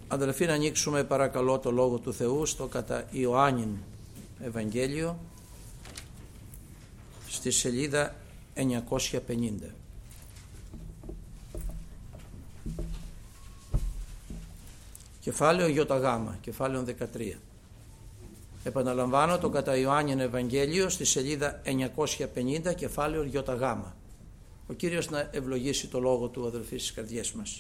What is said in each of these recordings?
Αδελφοί, να ανοίξουμε παρακαλώ το Λόγο του Θεού στο κατά Ιωάννην Ευαγγέλιο στη σελίδα 950. Κεφάλαιο ΙΓ, κεφάλαιο 13. Επαναλαμβάνω το κατά Ιωάννην Ευαγγέλιο στη σελίδα 950, κεφάλαιο ΙΓ. Ο Κύριος να ευλογήσει το Λόγο του, αδελφοί, στις καρδιές μας.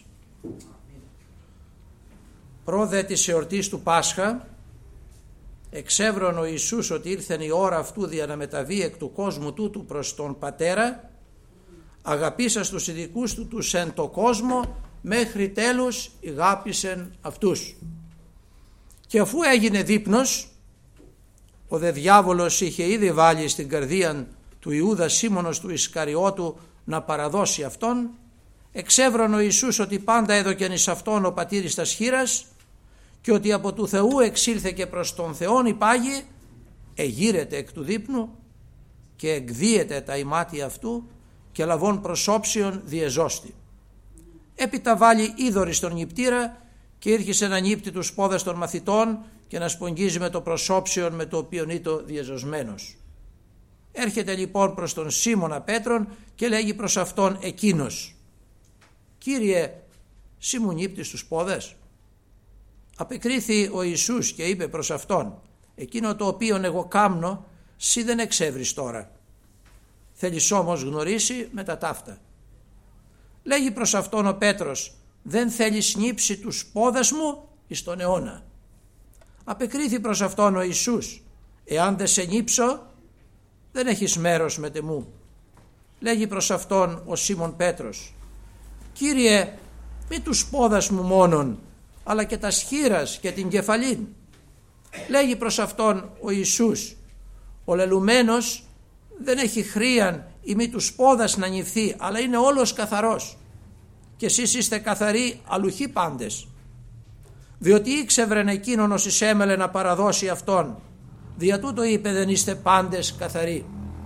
Πρόδε της εορτής του Πάσχα, εξεύρων ο Ιησούς ότι ήλθεν η ώρα αυτού δια να μεταβεί εκ του κόσμου τούτου προς τον Πατέρα, αγαπήσας τους ειδικούς του τους εν το κόσμο, μέχρι τέλους ηγάπησεν αυτούς. Και αφού έγινε δείπνος, ο δε διάβολος είχε ήδη βάλει στην καρδία του Ιούδα Σίμωνος του Ισκαριώτου να παραδώσει αυτόν, εξεύρων ο Ιησούς ότι πάντα έδωκεν εις αυτόν ο πατήρης τας χείρας και ότι από του Θεού εξήλθε και προς τον Θεόν υπάγει, εγείρεται εκ του δείπνου και εκδίεται τα ημάτια αυτού και λαβών προσώψιον διεζώστη. Έπειτα βάλει είδωρη στον νηπτήρα και ήρχισε να νύπτει τους πόδες των μαθητών και να σπογγίζει με το προσώψιον με το οποίον ήτο διεζωσμένος. Έρχεται λοιπόν προς τον Σίμωνα Πέτρον και λέγει προς αυτόν εκείνος: «Κύριε, σύ μου νύπτεις τους πόδες?» Απεκρίθη ο Ιησούς και είπε προς αυτόν: «Εκείνο το οποίον εγώ κάμνω, σύ δεν εξεύρεις τώρα. Θέλεις όμως γνωρίσει με τα ταύτα». Λέγει προς αυτόν ο Πέτρος: «Δεν θέλεις νύψει τους πόδες μου εις τον αιώνα». Απεκρίθη προς αυτόν ο Ιησούς: «Εάν δεν σε νύψω, δεν έχεις μέρος με τεμού». Λέγει προς αυτόν ο Σίμων Πέτρος: «Κύριε, μη τους πόδας μου μόνον, αλλά και τα σχήρας και την κεφαλήν». Λέγει προς αυτόν ο Ιησούς: «Ο λελουμένος δεν έχει χρίαν ή μη τους πόδας να νυφθεί, αλλά είναι όλος καθαρός. Και εσείς είστε καθαροί αλουχοί πάντες. Διότι ήξευρεν εκείνον ως εισέμελε να παραδώσει αυτόν, δια τούτο είπε δεν είστε πάντες καθαροί».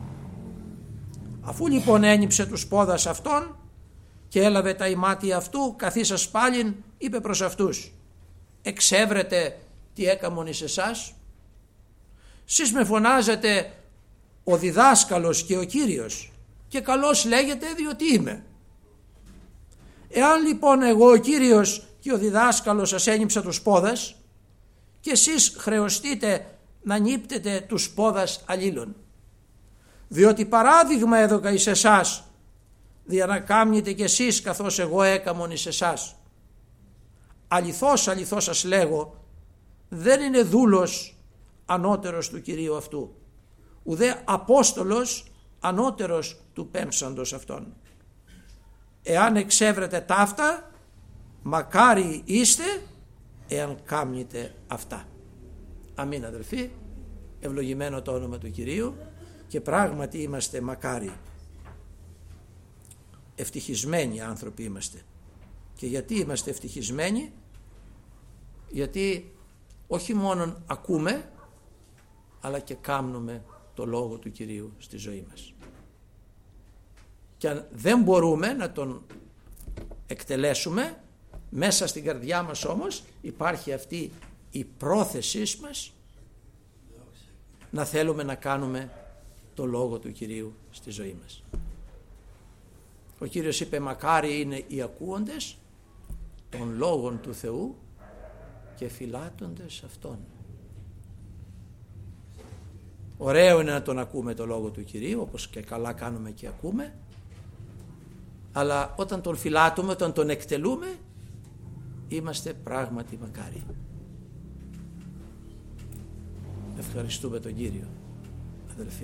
Αφού λοιπόν ένυψε τους πόδας αυτόν και έλαβε τα ημάτια αυτού, καθίσας πάλιν είπε προς αυτούς: «Εξεύρετε τι έκαμον εις εσάς? Σεις με φωνάζετε ο διδάσκαλος και ο Κύριος, και καλώς λέγεται διότι είμαι. Εάν λοιπόν εγώ ο Κύριος και ο διδάσκαλος σας ένυψα τους πόδας, και εσείς χρεωστείτε να νύπτετε τους πόδας αλλήλων. Διότι παράδειγμα έδωκα εις εσάς, δια να κάμνετε κι εσείς καθώς εγώ έκαμον εις εσάς. Αληθώς, αληθώς σας λέγω, δεν είναι δούλος ανώτερος του Κυρίου αυτού, ουδέ Απόστολος ανώτερος του πέμψαντος αυτόν. Εάν εξεύρετε ταύτα, μακάρι είστε εάν κάμνετε αυτά». Αμήν, αδελφοί, ευλογημένο το όνομα του Κυρίου, και πράγματι είμαστε μακάρι. Ευτυχισμένοι άνθρωποι είμαστε. Και γιατί είμαστε ευτυχισμένοι? Γιατί όχι μόνον ακούμε, αλλά και κάμνουμε το Λόγο του Κυρίου στη ζωή μας. Και αν δεν μπορούμε να τον εκτελέσουμε, μέσα στην καρδιά μας όμως υπάρχει αυτή η πρόθεσή μας να θέλουμε να κάνουμε το Λόγο του Κυρίου στη ζωή μας. Ο Κύριος είπε: «Μακάρι είναι οι ακούοντες των Λόγων του Θεού και φυλάττοντες αυτών». Ωραίο είναι να τον ακούμε το Λόγο του Κυρίου, όπως και καλά κάνουμε και ακούμε, αλλά όταν τον φυλάττουμε, όταν τον εκτελούμε, είμαστε πράγματι μακάρι. Ευχαριστούμε τον Κύριο, αδελφοί.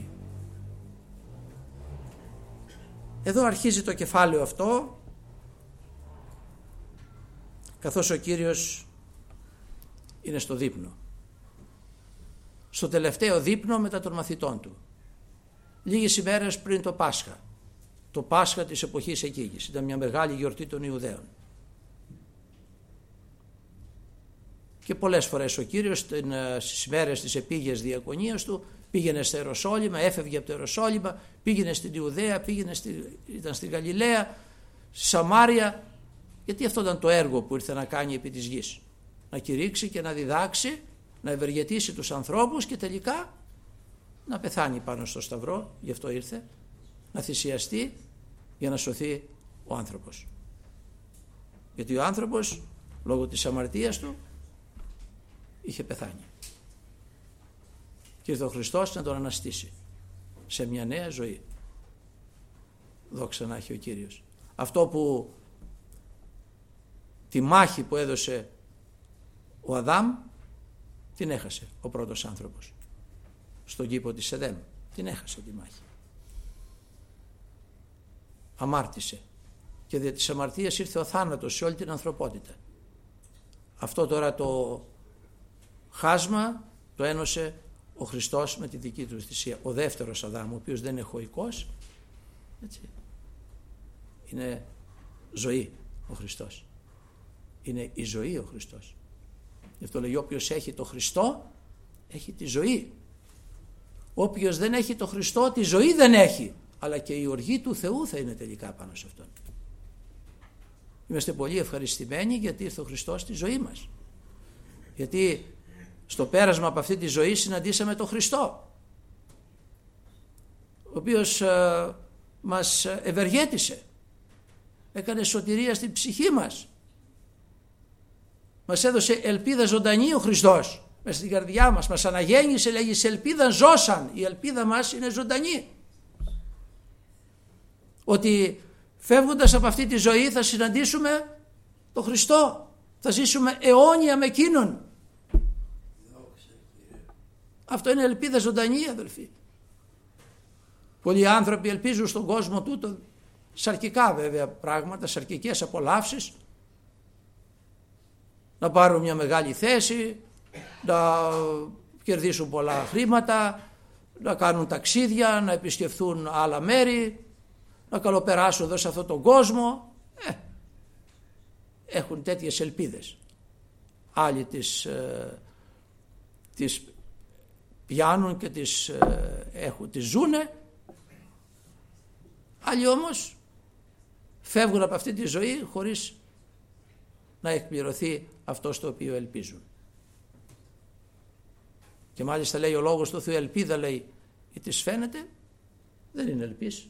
Εδώ αρχίζει το κεφάλαιο αυτό, καθώς ο Κύριος είναι στο δείπνο, στο τελευταίο δείπνο μετά των μαθητών του, λίγες ημέρες πριν το Πάσχα, το Πάσχα της εποχής εκείνης. Ήταν μια μεγάλη γιορτή των Ιουδαίων. Και πολλές φορές ο Κύριος στις ημέρες της επίγειας διακονίας του πήγαινε στα Ιεροσόλυμα, έφευγε από το Ιεροσόλυμα, πήγαινε στην Ιουδαία, ήταν στην Γαλιλαία, στη Σαμάρια, γιατί αυτό ήταν το έργο που ήρθε να κάνει επί της γης. να κηρύξει και να διδάξει, να ευεργετήσει τους ανθρώπους και τελικά να πεθάνει πάνω στο σταυρό, γι' αυτό ήρθε, να θυσιαστεί για να σωθεί ο άνθρωπος. Γιατί ο άνθρωπος λόγω της αμαρτίας του είχε πεθάνει. Και ήρθε ο Χριστός να τον αναστήσει σε μια νέα ζωή. Δόξα να έχει ο Κύριος. Αυτό που τη μάχη που έδωσε ο Αδάμ την έχασε ο πρώτος άνθρωπος στον κήπο της Εδέμ. Την έχασε τη μάχη. Αμάρτησε και δια της αμαρτίας ήρθε ο θάνατος σε όλη την ανθρωπότητα. Αυτό τώρα το χάσμα το ένωσε ο Χριστός με τη δική του θυσία. Ο δεύτερος Αδάμ, ο οποίος δεν είναι εχωικός, έτσι, είναι ζωή ο Χριστός. Είναι η ζωή ο Χριστός. Γι' αυτό λέει όποιος έχει το Χριστό έχει τη ζωή. Όποιος δεν έχει το Χριστό τη ζωή δεν έχει, αλλά και η οργή του Θεού θα είναι τελικά πάνω σε αυτόν. Είμαστε πολύ ευχαριστημένοι γιατί ήρθε ο Χριστός στη ζωή μας. Γιατί στο πέρασμα από αυτή τη ζωή συναντήσαμε τον Χριστό, ο οποίος μας ευεργέτησε, έκανε σωτηρία στην ψυχή μας, μας έδωσε ελπίδα ζωντανή ο Χριστός μέσα στην καρδιά μας, μας αναγέννησε, λέγει σε ελπίδα ζώσαν, η ελπίδα μας είναι ζωντανή, ότι φεύγοντας από αυτή τη ζωή θα συναντήσουμε τον Χριστό, θα ζήσουμε αιώνια με Εκείνον. Αυτό είναι ελπίδα ζωντανή, αδελφοί. Πολλοί άνθρωποι ελπίζουν στον κόσμο τούτο σαρκικά βέβαια πράγματα, σαρκικές απολαύσεις, να πάρουν μια μεγάλη θέση, να κερδίσουν πολλά χρήματα, να κάνουν ταξίδια, να επισκεφθούν άλλα μέρη, να καλοπεράσουν εδώ σε αυτόν τον κόσμο. Έχουν τέτοιες ελπίδες. Άλλοι τις πιάνουν και τις ζούνε. Άλλοι όμως φεύγουν από αυτή τη ζωή χωρίς να εκπληρωθεί αυτό στο οποίο ελπίζουν. Και μάλιστα λέει ο λόγος του Θεού, ελπίδα λέει ή της φαίνεται, δεν είναι ελπίς.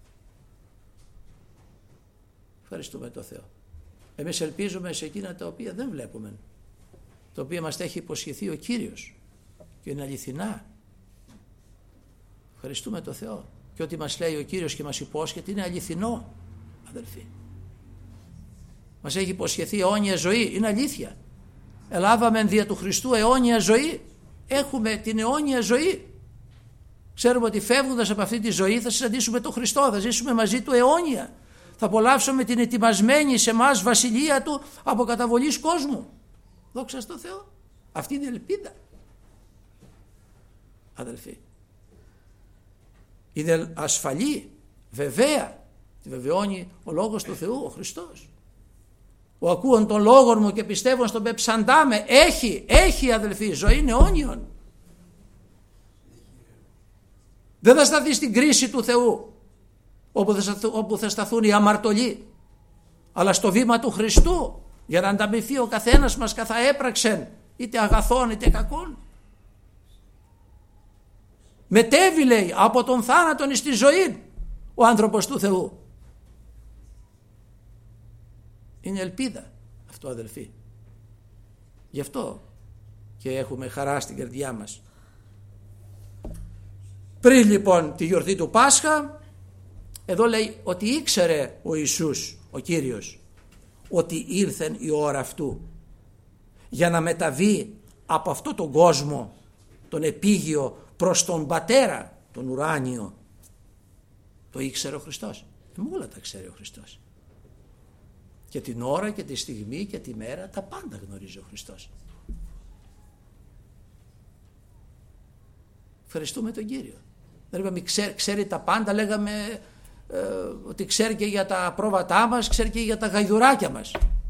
Ευχαριστούμε τον Θεό. Εμείς ελπίζουμε σε εκείνα τα οποία δεν βλέπουμε, τα οποία μας τα έχει υποσχεθεί ο Κύριος και είναι αληθινά. Ευχαριστούμε τον Θεό. Και ό,τι μας λέει ο Κύριος και μας υπόσχεται είναι αληθινό, αδελφοί. Μας έχει υποσχεθεί αιώνια ζωή, είναι αλήθεια. Ελάβαμε δια του Χριστού αιώνια ζωή. Έχουμε την αιώνια ζωή. Ξέρουμε ότι φεύγοντας από αυτή τη ζωή θα συναντήσουμε τον Χριστό, θα ζήσουμε μαζί του αιώνια. Θα απολαύσουμε την ετοιμασμένη σε εμάς βασιλεία του από καταβολής κόσμου. Δόξα στον Θεό. Αυτή είναι η ελπίδα, αδελφοί. Είναι ασφαλή, βεβαία. Τη βεβαιώνει ο λόγος του Θεού, ο Χριστός. Ο ακούων των λόγων μου και πιστεύω στον πεψαντάμε. Έχει αδελφοί, ζωή είναι αιώνιον. Δεν θα σταθεί στην κρίση του Θεού όπου θα σταθούν οι αμαρτωλοί, αλλά στο βήμα του Χριστού, για να ανταμοιφθεί ο καθένας μας καθά έπραξεν, είτε αγαθών είτε κακών. Μετέβη λέει από τον θάνατον εις τη ζωή ο άνθρωπος του Θεού. Είναι ελπίδα αυτό, αδελφοί. Γι' αυτό και έχουμε χαρά στην καρδιά μας. Πριν λοιπόν τη γιορτή του Πάσχα, εδώ λέει ότι ήξερε ο Ιησούς, ο Κύριος, ότι ήρθεν η ώρα αυτού για να μεταβεί από αυτό τον κόσμο, τον επίγειο, προς τον Πατέρα, τον ουράνιο. Το ήξερε ο Χριστός. Όλα τα ξέρει ο Χριστός. Και την ώρα και τη στιγμή και τη μέρα, τα πάντα γνωρίζει ο Χριστός. Ευχαριστούμε τον Κύριο. Δεν είπαμε ξέρει τα πάντα, λέγαμε ότι ξέρει και για τα πρόβατά μας, ξέρει και για τα γαϊδουράκια μας.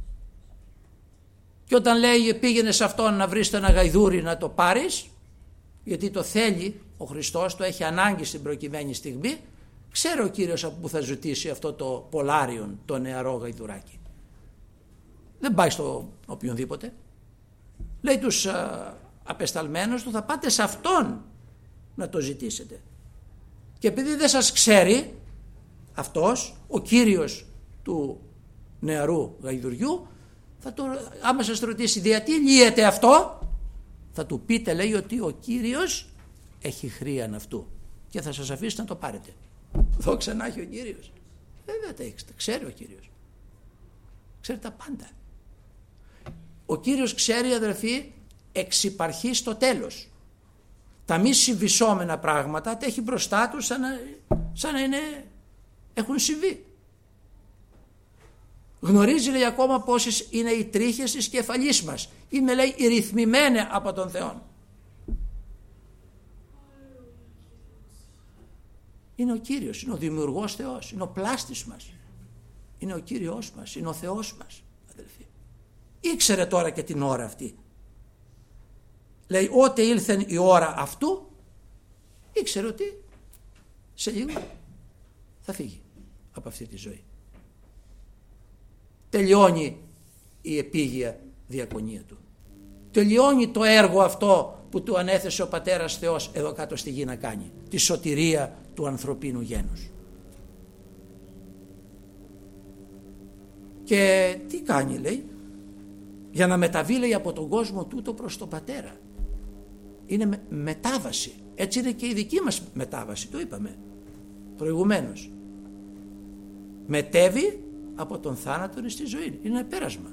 Και όταν λέει πήγαινε σε αυτόν να βρεις ένα γαϊδούρι να το πάρεις, γιατί το θέλει ο Χριστός, το έχει ανάγκη στην προκειμένη στιγμή, ξέρει ο Κύριος από που θα ζητήσει αυτό το πολάριον, το νεαρό γαϊδουράκι. Δεν πάει στο οποιονδήποτε. Λέει τους απεσταλμένους του, θα πάτε σε αυτόν να το ζητήσετε. Και επειδή δεν σας ξέρει αυτός, ο κύριος του νεαρού γαϊδουριού, άμα σας ρωτήσει γιατί λύεται αυτό, θα του πείτε, λέει, ότι ο κύριος έχει χρείαν αυτού και θα σας αφήσει να το πάρετε. Δόξα να έχει ο κύριος. Βέβαια τα ξέρει ο κύριος. Ξέρει τα πάντα. Ο κύριος ξέρει, αδερφοί, εξυπαρχεί στο τέλος. Τα μη συμβυσσόμενα πράγματα τα έχει μπροστά του σαν να έχουν συμβεί. Γνωρίζει, λέει, ακόμα πόσες είναι οι τρίχες της κεφαλής μας. Είναι, λέει, ρυθμημένοι από τον Θεό. Είναι ο Κύριος, είναι ο δημιουργός Θεός, είναι ο πλάστης μας, είναι ο Κύριος μας, είναι ο Θεός μας, αδελφοί. Ήξερε τώρα και την ώρα αυτή. Λέει, ότε ήλθεν η ώρα αυτού, ήξερε ότι σε λίγο θα φύγει από αυτή τη ζωή. Τελειώνει η επίγεια διακονία του. Τελειώνει το έργο αυτό που του ανέθεσε ο Πατέρας Θεός εδώ κάτω στη γη να κάνει. Τη σωτηρία του ανθρωπίνου γένους. Και τι κάνει, λέει? Για να μεταβεί, λέει, από τον κόσμο τούτο προς τον Πατέρα. Είναι μετάβαση. Έτσι είναι και η δική μας μετάβαση, το είπαμε προηγουμένως. Μετέβει από τον θάνατο στη ζωή. Είναι ένα πέρασμα.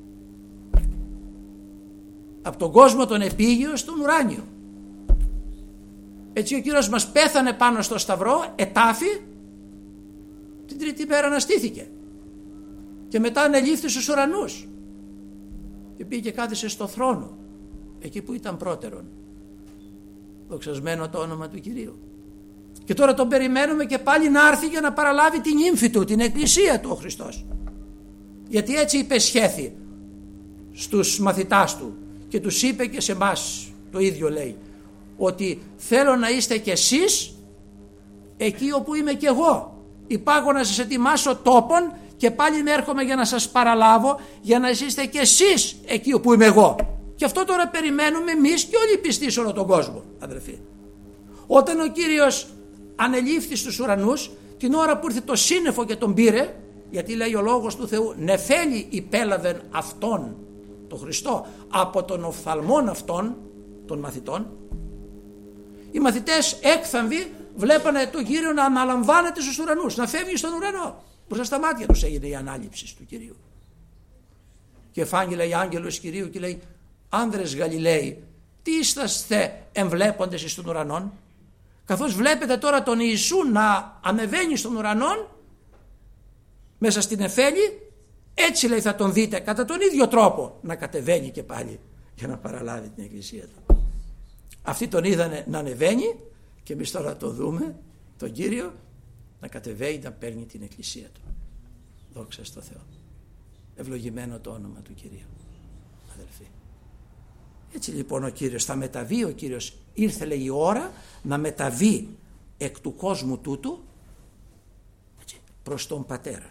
Από τον κόσμο τον επίγειο στον ουράνιο. Έτσι ο Κύριος μας πέθανε πάνω στο σταυρό, ετάφη, την τρίτη μέρα αναστήθηκε. Και μετά ανελήφθη στους ουρανούς. Και πήγε και κάθισε στο θρόνο, εκεί που ήταν πρώτερον. Δοξασμένο το όνομα του Κυρίου. Και τώρα τον περιμένουμε και πάλι να έρθει για να παραλάβει την ύμφη του, την εκκλησία του ο Χριστός. Γιατί έτσι υπεσχέθη στους μαθητάς του και τους είπε και σε εμάς το ίδιο, λέει, ότι θέλω να είστε κι εσείς εκεί όπου είμαι κι εγώ. Υπάγω να σας ετοιμάσω τόπον και πάλι να έρχομαι για να σας παραλάβω, για να είστε κι εσείς εκεί όπου είμαι εγώ. Και αυτό τώρα περιμένουμε εμείς και όλοι οι πιστοί σε όλο τον κόσμο, αδελφοί. Όταν ο Κύριος ανελήφθη στους ουρανούς, την ώρα που ήρθε το σύννεφο και τον πήρε, γιατί λέει ο λόγος του Θεού, νεφέλη υπέλαβεν αυτόν, τον Χριστό, από τον οφθαλμόν αυτών των μαθητών. Οι μαθητές έκθαμβοι βλέπανε τον Κύριο να αναλαμβάνεται στους ουρανούς, να φεύγει στον ουρανό. Μπροστά στα μάτια τους έγινε η ανάληψη του Κυρίου. Και φάνηκε, λέει, άγγελος Κυρίου και λέει, άνδρες Γαλιλαίοι, τι είσαστε εμβλέποντες εις των ουρανών? Καθώς βλέπετε τώρα τον Ιησού να ανεβαίνει στον ουρανόν μέσα στην νεφέλη, έτσι, λέει, θα τον δείτε κατά τον ίδιο τρόπο να κατεβαίνει και πάλι για να παραλάβει την εκκλησία του. Αυτοί τον είδανε να ανεβαίνει και εμείς τώρα το δούμε, τον Κύριο να κατεβαίνει, να παίρνει την εκκλησία του. Δόξα στο Θεό. Ευλογημένο το όνομα του Κυρίου, αδελφοί. Έτσι λοιπόν ο Κύριος θα μεταβεί, ο Κύριος ήρθε, λέει, η ώρα να μεταβεί εκ του κόσμου τούτου, έτσι, προς τον Πατέρα.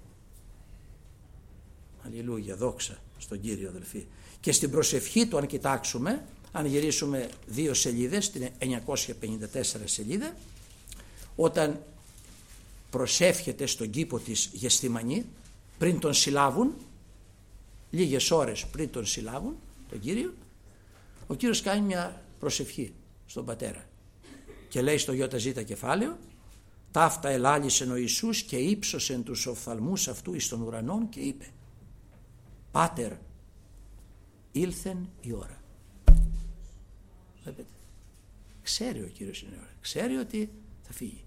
Αλληλούια, δόξα στον Κύριο, αδελφοί. Και στην προσευχή του, αν κοιτάξουμε, αν γυρίσουμε 2 σελίδες, την 954 σελίδα, όταν προσεύχεται στον κήπο της Γεσθημανή, πριν τον συλλάβουν, λίγες ώρες πριν τον συλλάβουν τον Κύριο, ο Κύριος κάνει μια προσευχή στον Πατέρα και λέει στο ΙΖ κεφάλαιο, ταύτα ελάλησεν ο Ιησούς και ύψωσεν τους οφθαλμούς αυτού εις των ουρανών και είπε, Πάτερ, ήλθεν η ώρα. Βλέπετε, ξέρει ο Κύριος την ώρα, ξέρει ότι θα φύγει.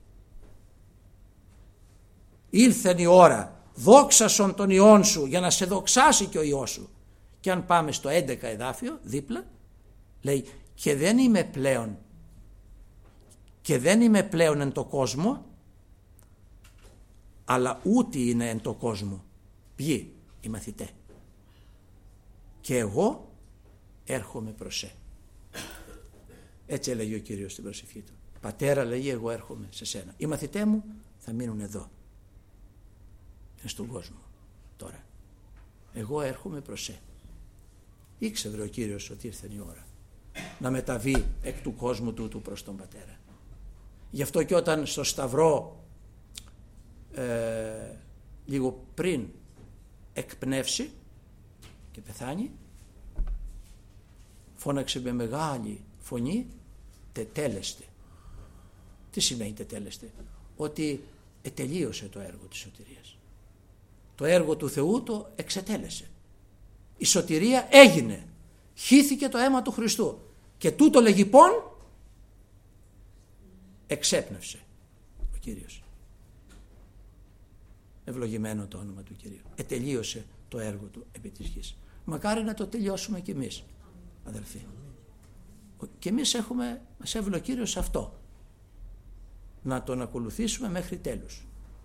Ήλθεν η ώρα, δόξασον τον Υιόν σου, για να σε δοξάσει και ο Υιός σου. Και αν πάμε στο 11 εδάφιο δίπλα, λέει, και δεν είμαι πλέον εν το κόσμο, αλλά ούτε είναι εν το κόσμο. Ποιοι? Οι μαθητέ. Και εγώ έρχομαι προς σε. Έτσι έλεγε ο Κύριος στην προσευχή του. Πατέρα, λέγει, εγώ έρχομαι σε σένα. Οι μαθητέ μου θα μείνουν εδώ. Είναι στον κόσμο τώρα. Εγώ έρχομαι προς σε. Ήξερε ο Κύριος ότι ήρθε η ώρα να μεταβεί εκ του κόσμου τούτου προς τον Πατέρα. Γι' αυτό και όταν στο Σταυρό λίγο πριν εκπνεύσει και πεθάνει, φώναξε με μεγάλη φωνή, τετέλεστε. Τι σημαίνει τετέλεστε? Ότι ετελείωσε το έργο της σωτηρίας. Το έργο του Θεού το εξετέλεσε. Η σωτηρία έγινε. Χύθηκε το αίμα του Χριστού. Και τούτο λεγιπών εξέπνευσε ο Κύριος. Ευλογημένο το όνομα του Κυρίου. Ετελείωσε το έργο του επί της γης. Μακάρι να το τελειώσουμε κι εμείς, αδελφοί. Και εμείς μας έβαλε ο Κύριος αυτό. Να τον ακολουθήσουμε μέχρι τέλους.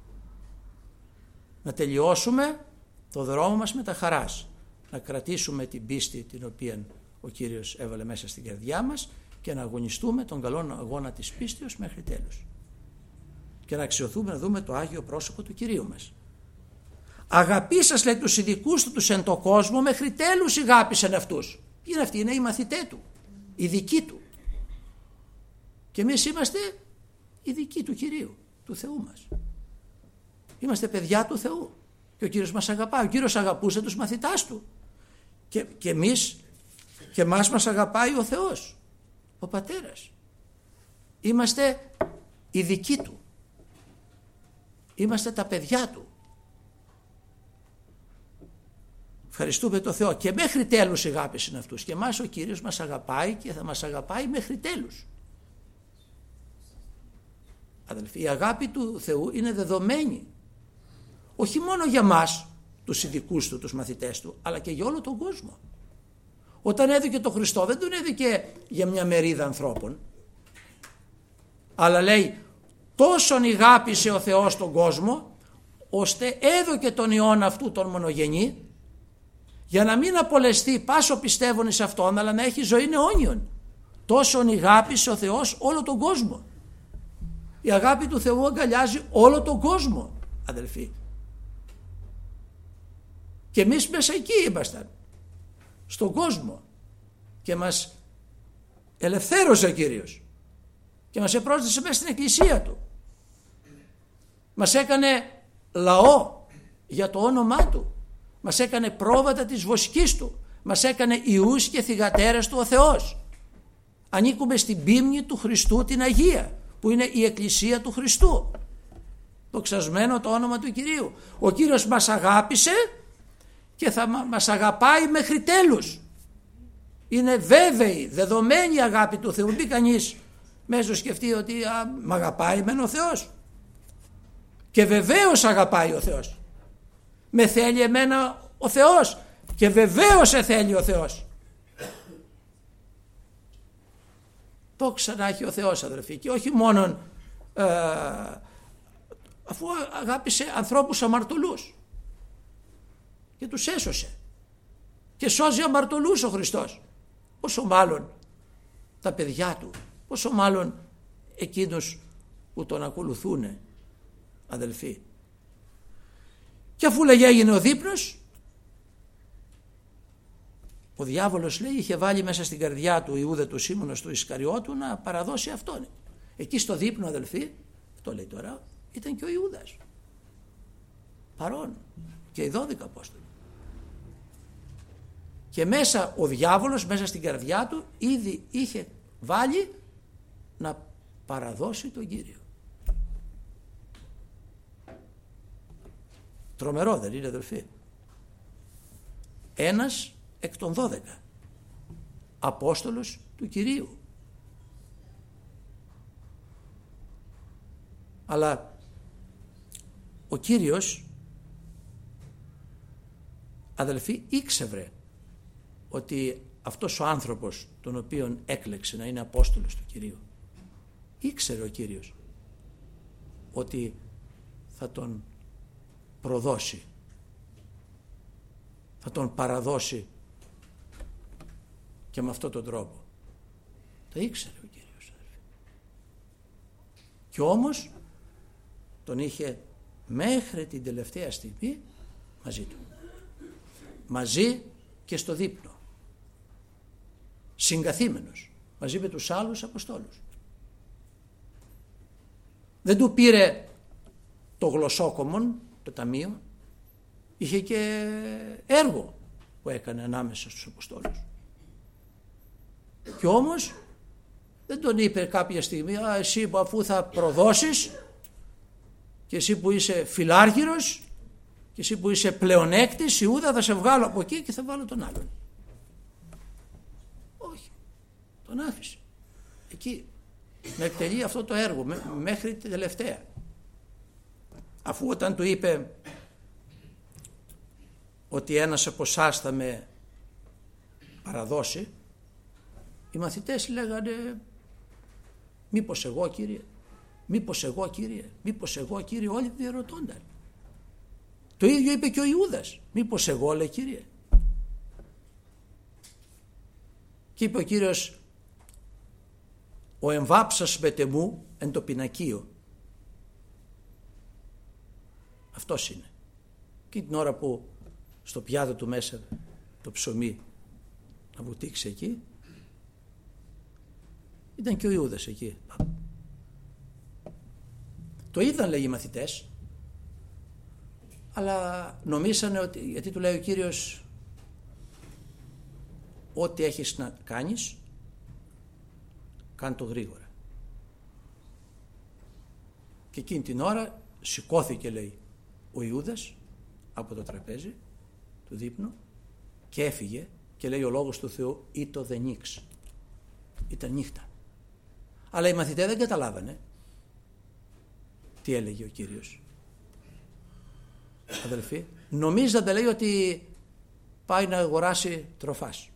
Να τελειώσουμε το δρόμο μας με τα χαράς. Να κρατήσουμε την πίστη την οποία ο Κύριος έβαλε μέσα στην καρδιά μας και να αγωνιστούμε τον καλό αγώνα της πίστεως μέχρι τέλους. Και να αξιωθούμε να δούμε το Άγιο πρόσωπο του Κυρίου μας. Αγαπήσας, λέει, τους ειδικούς του τους εν το κόσμο, μέχρι τέλους ηγάπησεν αυτούς. Ποιοι είναι αυτοί? Είναι οι μαθητές του, οι δικοί του. Και εμείς είμαστε οι δικοί του Κυρίου, του Θεού μας. Είμαστε παιδιά του Θεού και ο Κύριος μας αγαπάει. Ο Κύριος αγαπούσε τους μαθητάς του και εμείς και εμάς μας αγαπάει ο Θεός, ο Πατέρας. Είμαστε οι δικοί του. Είμαστε τα παιδιά του. Ευχαριστούμε τον Θεό και μέχρι τέλους αγάπησε αυτούς και εμάς ο Κύριος μας αγαπάει και θα μας αγαπάει μέχρι τέλους. Αδελφοί, η αγάπη του Θεού είναι δεδομένη όχι μόνο για μας, τους ειδικούς του, τους μαθητές του, αλλά και για όλο τον κόσμο. Όταν έδωκε τον Χριστό δεν τον έδωκε για μια μερίδα ανθρώπων, αλλά λέει τόσον ηγάπησε ο Θεός τον κόσμο ώστε έδωκε τον Υιόν αυτού τον μονογενή για να μην απολεστεί πάσο πιστεύουν εις αυτόν, αλλά να έχει ζωή αιώνιον. Τόσον ηγάπησε ο Θεός όλο τον κόσμο. Η αγάπη του Θεού αγκαλιάζει όλο τον κόσμο, αδελφοί. Και εμείς μέσα εκεί ήμασταν, στον κόσμο, και μας ελευθέρωσε ο Κύριος και μας επρόσθεσε μέσα στην εκκλησία του. Μας έκανε λαό για το όνομά του. Μας έκανε πρόβατα της βοσκής του. Μας έκανε ιούς και θυγατέρες του ο Θεός. Ανήκουμε στην πίμνη του Χριστού την Αγία, που είναι η εκκλησία του Χριστού. Δοξασμένο το όνομα του Κυρίου. Ο Κύριος μας αγάπησε και θα μας αγαπάει μέχρι τέλους. Είναι βέβαιη, δεδομένη η αγάπη του Θεού. Μην κανείς μέσα σκεφτεί ότι μ' αγαπάει μεν ο Θεός. Και βεβαίως αγαπάει ο Θεός. Με θέλει εμένα ο Θεός και βεβαίως θέλει ο Θεός. Δόξα να έχει ο Θεός, αδερφοί, και όχι μόνον αφού αγάπησε ανθρώπους αμαρτωλούς και τους έσωσε και σώζει αμαρτωλούς ο Χριστός, πόσο μάλλον τα παιδιά του, πόσο μάλλον εκείνους που τον ακολουθούν, αδελφοί. Και αφού λέγει έγινε ο δείπνος, ο διάβολος, λέει, είχε βάλει μέσα στην καρδιά του Ιούδα του Σίμωνος του Ισκαριώτου να παραδώσει αυτόν. Εκεί στο δείπνο, αδελφοί, αυτό λέει τώρα, ήταν και ο Ιούδας παρόν και οι 12 Απόστολοι. Και μέσα ο διάβολος, μέσα στην καρδιά του, ήδη είχε βάλει να παραδώσει τον Κύριο. Τρομερό δεν είναι, αδελφοί? Ένας εκ των 12 Απόστολος του Κυρίου. Αλλά ο Κύριος, αδελφοί, ήξερε ότι αυτός ο άνθρωπος τον οποίον έκλεξε να είναι Απόστολος του Κυρίου, ήξερε ο Κύριος ότι θα τον προδώσει, θα τον παραδώσει και με αυτόν τον τρόπο. Το ήξερε ο Κύριος. Και όμως τον είχε μέχρι την τελευταία στιγμή μαζί του. Μαζί και στο δείπνο. συγκαθήμενος μαζί με τους άλλους Αποστόλους. Δεν του πήρε το γλωσσόκομον, το ταμείο, είχε και έργο που έκανε ανάμεσα στους Αποστόλους. Και όμως δεν τον είπε κάποια στιγμή, εσύ που αφού θα προδώσεις και εσύ που είσαι φιλάργυρος και εσύ που είσαι πλεονέκτης, Ιούδα, θα σε βγάλω από εκεί και θα βάλω τον άλλον. Όχι, τον άφησε εκεί να εκτελεί αυτό το έργο μέχρι τη τελευταία. Αφού όταν του είπε ότι ένας από εσάς θα με παραδώσει, οι μαθητές λέγανε μήπως εγώ Κύριε, μήπως εγώ Κύριε, μήπως εγώ Κύριε, όλοι διαρωτώνταν. Το ίδιο είπε και ο Ιούδας, μήπως εγώ, λέει, Κύριε. Και είπε ο Κύριος, ο εμβάψας μετεμού εν το πινακείο. Αυτός είναι. Και την ώρα που στο πιάτο του μέσα το ψωμί να βουτήξει εκεί, ήταν και ο Ιούδας εκεί. Το είδαν, λέει, οι μαθητές, αλλά νομίσανε ότι, γιατί του λέει ο Κύριος, ό,τι έχεις να κάνεις, κάν το γρήγορα. Και εκείνη την ώρα σηκώθηκε, λέει, ο Ιούδας από το τραπέζι του δείπνου και έφυγε, και λέει ο λόγος του Θεού, ήτο δε νύξ. Ήταν νύχτα. Αλλά οι μαθητές δεν καταλάβανε τι έλεγε ο Κύριος. Αδελφοί, νομίζατε, λέει, ότι πάει να αγοράσει τροφάς.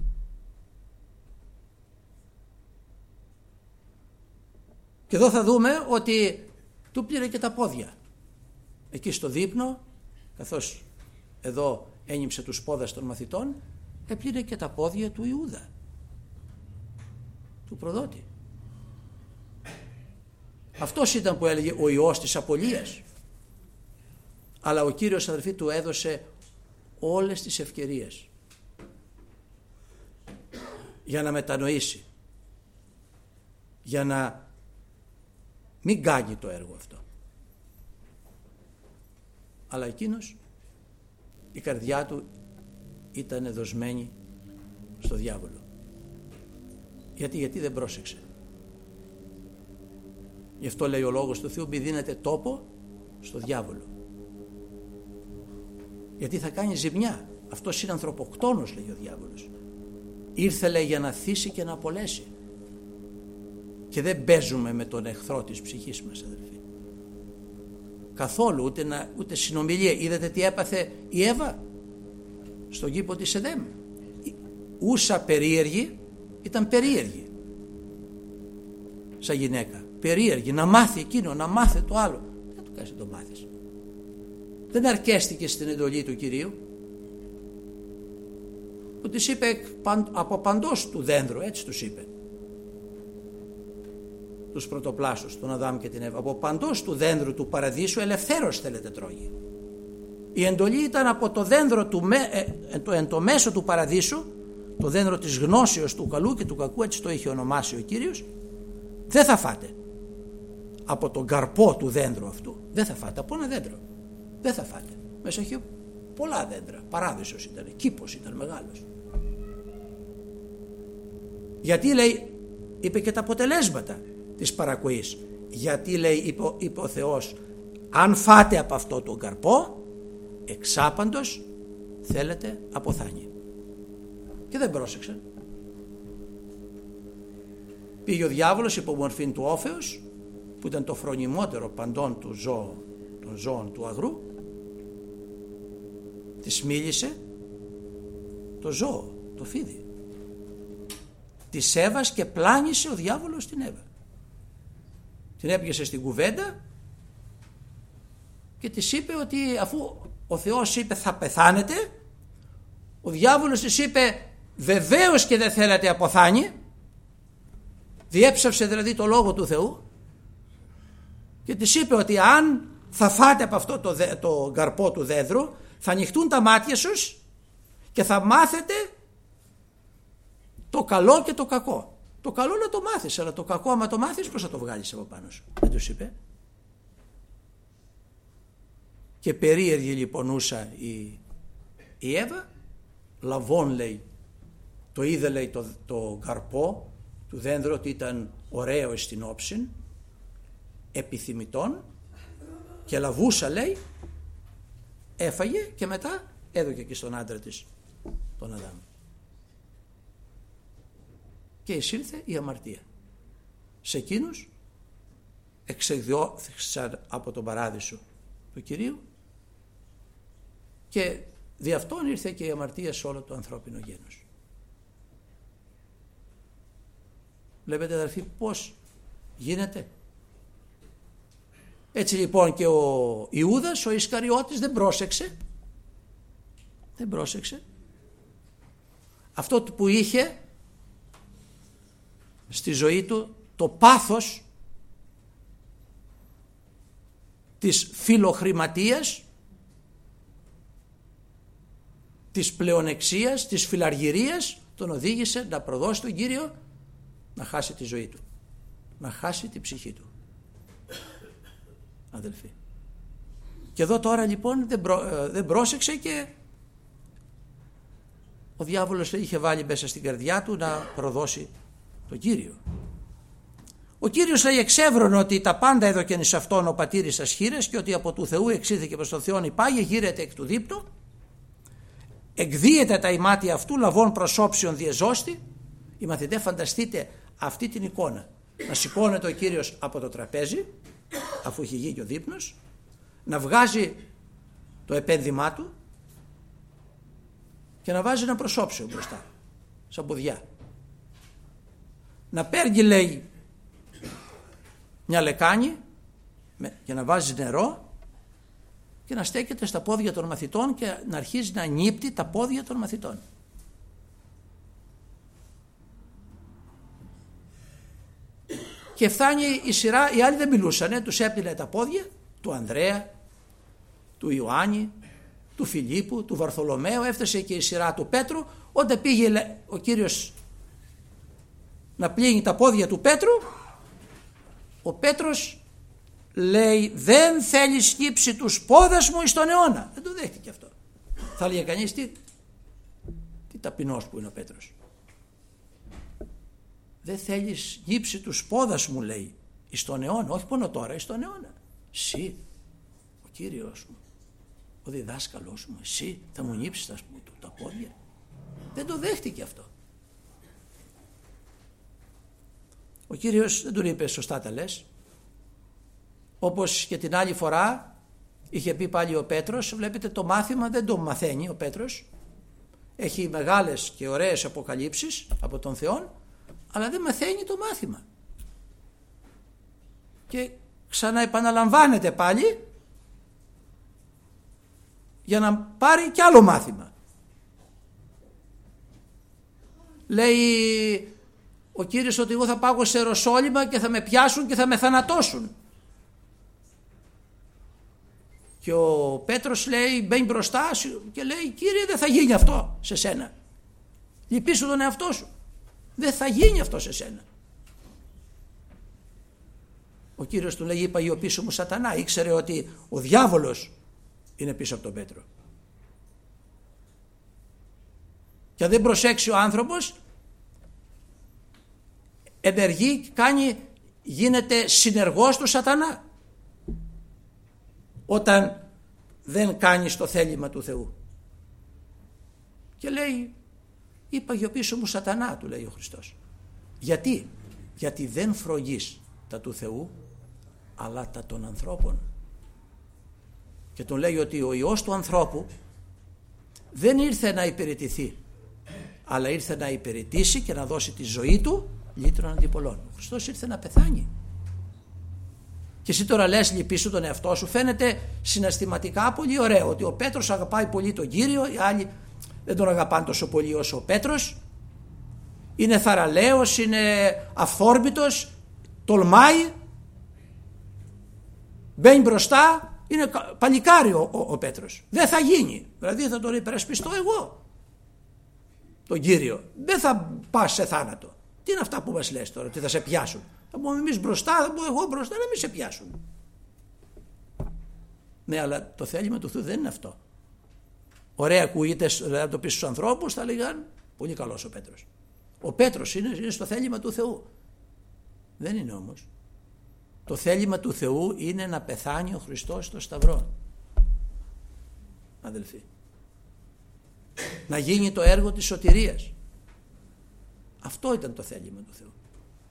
Και εδώ θα δούμε ότι του πήρε και τα πόδια. Εκεί στο δείπνο, καθώς εδώ ένιψε τους πόδας των μαθητών, έπληρε και τα πόδια του Ιούδα, του προδότη. Αυτός ήταν που έλεγε ο Υιός της απολίας. Αλλά ο Κύριος, αδελφοί, του έδωσε όλες τις ευκαιρίες για να μετανοήσει, για να μην κάνει το έργο αυτό. Αλλά εκείνος, η καρδιά του ήταν δοσμένη στο διάβολο. Γιατί δεν πρόσεξε. Γι' αυτό λέει ο λόγος του Θεού, μη δίνετε τόπο στο διάβολο. Γιατί θα κάνει ζημιά. Αυτός είναι ανθρωποκτόνος, λέει ο διάβολος. Ήρθε, λέει, για να θύσει και να απολέσει. Και δεν παίζουμε με τον εχθρό της ψυχής μας, αδελφοί. Καθόλου, ούτε συνομιλία. Είδατε τι έπαθε η Εύα στον κήπο της Εδέμ. Ούσα περίεργη, ήταν περίεργη σαν γυναίκα. Περίεργη, να μάθει εκείνο, να μάθει το άλλο. Δεν του κάνεις να το μάθεις. Δεν αρκέστηκε στην εντολή του Κυρίου, που της είπε από παντός του δένδρου, έτσι τους είπε, τους πρωτοπλάστους, τον Αδάμ και την Εύα, από παντός του δένδρου του παραδείσου ελευθέρως θέλετε τρώγει. Η εντολή ήταν από το δένδρο εν το μέσο του παραδείσου, το δένδρο της γνώσεως του καλού και του κακού, έτσι το είχε ονομάσει ο Κύριος, δεν θα φάτε από τον καρπό του δένδρου αυτού, δεν θα φάτε από ένα δέντρο, δεν θα φάτε. Μέσα είχε πολλά δέντρα, παράδεισος ήταν, κήπος ήταν μεγάλος. Γιατί, λέει, είπε και τα αποτελέσματα της παρακοής. Γιατί, λέει, είπε ο Θεός, αν φάτε από αυτό τον καρπό, εξάπαντος θέλετε αποθάνει. Και δεν πρόσεξε. Πήγε ο διάβολος υπό μορφήν του όφεως, που ήταν το φρονιμότερο παντών των ζώων του αγρού, της μίλησε το ζώο, το φίδι της Εύας, και πλάνησε ο διάβολος την Εύα. Την έπιασε στην κουβέντα και της είπε ότι αφού ο Θεός είπε θα πεθάνετε, ο διάβολος της είπε βεβαίως και δεν θέλατε αποθάνει, διέψευσε δηλαδή το λόγο του Θεού και της είπε ότι αν θα φάτε από αυτό το καρπό του δένδρου, θα ανοιχτούν τα μάτια σου και θα μάθετε το το καλό και το κακό. Το καλό να το μάθεις, αλλά το κακό άμα το μάθεις πώς θα το βγάλεις από πάνω σου? Δεν τους είπε? Και περίεργη λιπονούσα η Εύα, λαβών λέει, το είδε λέει το καρπό του δέντρου ότι ήταν ωραίο στην όψιν, επιθυμητόν, και λαβούσα λέει, έφαγε και μετά έδωκε και στον άντρα της, τον Αδάμ. Και εισήλθε η αμαρτία. Σε εκείνους εξεκδιώθησαν από τον παράδεισο του Κυρίου και δι' αυτόν ήρθε και η αμαρτία σε όλο το ανθρώπινο γένος. Βλέπετε αδερφοί πώς γίνεται? Έτσι λοιπόν και ο Ιούδας, ο Ισκαριώτης δεν πρόσεξε αυτό που είχε στη ζωή του, το πάθος της φιλοχρηματίας, της πλεονεξίας, της φιλαργυρίας, τον οδήγησε να προδώσει τον Κύριο να χάσει τη ζωή του, να χάσει τη ψυχή του, αδελφοί. Και εδώ τώρα λοιπόν δεν πρόσεξε και ο διάβολος είχε βάλει μέσα στην καρδιά του να προδώσει τον Κύριο. Ο Κύριος λέει εξεύρωνε ότι τα πάντα έδωκεν εις αυτόν ο πατήρης ασχήρες και ότι από του Θεού εξήθηκε προς τον Θεόν υπάγε, γύρεται εκ του δίπτου, εκδίεται τα ημάτια αυτού, λαβών προσώψεων διεζώστη. Οι μαθητές φανταστείτε αυτή την εικόνα, να σηκώνεται ο Κύριος από το τραπέζι αφού έχει γίνει και ο δείπνος, να βγάζει το επένδυμά του και να βάζει ένα προσώψιο μπροστά σαν ποδιά, να παίρνει λέει μια λεκάνη και να βάζει νερό και να στέκεται στα πόδια των μαθητών και να αρχίζει να νύπτει τα πόδια των μαθητών. Και φτάνει η σειρά, οι άλλοι δεν μιλούσανε, τους έπλυνε τα πόδια του Ανδρέα, του Ιωάννη, του Φιλίππου, του Βαρθολομαίου, έφτασε και η σειρά του Πέτρου. Όταν πήγε ο Κύριος να πλύνει τα πόδια του Πέτρου, ο Πέτρος λέει δεν θέλει σκύψει τους πόδας μου εις τον αιώνα. Δεν το δέχτηκε αυτό. Θα έλεγε κανείς τι ταπεινός που είναι ο Πέτρος. Δεν θέλει γύψει τους πόδας μου λέει εις τον αιώνα, όχι μόνο τώρα, εις τον αιώνα. Εσύ, ο Κύριος μου, ο διδάσκαλός μου, εσύ θα μου νύψεις τα πόδια? Δεν το δέχτηκε αυτό. Ο Κύριος δεν του είπε σωστά τα λες. Όπως και την άλλη φορά είχε πει πάλι ο Πέτρος, βλέπετε το μάθημα δεν το μαθαίνει ο Πέτρος. Έχει μεγάλες και ωραίες αποκαλύψεις από τον Θεό, αλλά δεν μαθαίνει το μάθημα. Και ξαναεπαναλαμβάνεται πάλι για να πάρει κι άλλο μάθημα. Λέει ο Κύριος ότι εγώ θα πάγω σε Ιεροσόλυμα και θα με πιάσουν και θα με θανατώσουν. Και ο Πέτρος λέει, μπαίνει μπροστά και λέει, Κύριε, δεν θα γίνει αυτό σε σένα. Λυπήσου τον εαυτό σου. Δεν θα γίνει αυτό σε σένα. Ο Κύριος του λέει, είπα γιο πίσω μου σατανά. Ήξερε ότι ο διάβολος είναι πίσω από τον Πέτρο. Και αν δεν προσέξει ο άνθρωπος, ενεργεί, γίνεται συνεργός του σατανά όταν δεν κάνεις το θέλημα του Θεού. Και λέει, είπα γιο πίσω μου σατανά, του λέει ο Χριστός. Γιατί δεν φρονείς τα του Θεού αλλά τα των ανθρώπων. Και τον λέει ότι ο Υιός του ανθρώπου δεν ήρθε να υπηρετηθεί, αλλά ήρθε να υπηρετήσει και να δώσει τη ζωή του λύτρων αντιπολών. Ο Χριστός ήρθε να πεθάνει. Και εσύ τώρα λες λυπήσου τον εαυτό σου. Φαίνεται συναισθηματικά πολύ ωραίο ότι ο Πέτρος αγαπάει πολύ τον Κύριο, οι άλλοι δεν τον αγαπάνε τόσο πολύ όσο ο Πέτρος. Είναι θαραλέος, είναι αυθόρμητος, τολμάει, μπαίνει μπροστά, είναι παλικάρι ο Πέτρος. Δεν θα γίνει, δηλαδή θα τον υπερασπιστώ εγώ. τον Κύριο, δεν θα πας σε θάνατο. Τι είναι αυτά που μας λες τώρα, ότι θα σε πιάσουν? Θα πούμε εμείς μπροστά, θα πω εγώ μπροστά, να μην σε πιάσουν. Ναι, αλλά το θέλημα του Θεού δεν είναι αυτό. Ωραία ακούγεται, δηλαδή να το πεις στους ανθρώπους, θα λέγαν πολύ καλός ο Πέτρος. Ο Πέτρος είναι στο θέλημα του Θεού. Δεν είναι όμως. Το θέλημα του Θεού είναι να πεθάνει ο Χριστός στο Σταυρό. Αδελφοί. Να γίνει το έργο της σωτηρίας. Αυτό ήταν το θέλημα του Θεού.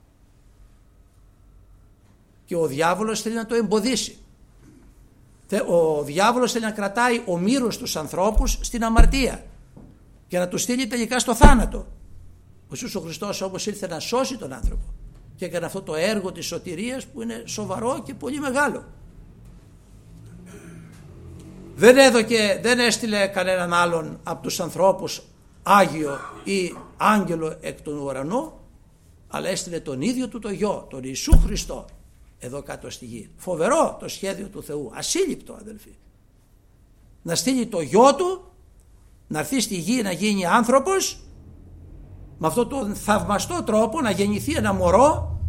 Και ο διάβολος θέλει να το εμποδίσει. Ο διάβολος θέλει να κρατάει ομήρους τους ανθρώπους στην αμαρτία και να τους στείλει τελικά στο θάνατο. Ο Ιησούς ο Χριστός όμως ήρθε να σώσει τον άνθρωπο και έκανε αυτό το έργο της σωτηρίας που είναι σοβαρό και πολύ μεγάλο. Δεν έστειλε κανέναν άλλον από τους ανθρώπους Άγιο ή άγγελο εκ του ουρανού, αλλά έστειλε τον ίδιο του το Γιο, τον Ιησού Χριστό, εδώ κάτω στη γη. Φοβερό το σχέδιο του Θεού, ασύλληπτο αδελφοί. Να στείλει το Γιο του, να έρθει στη γη να γίνει άνθρωπος, με αυτόν τον θαυμαστό τρόπο να γεννηθεί ένα μωρό,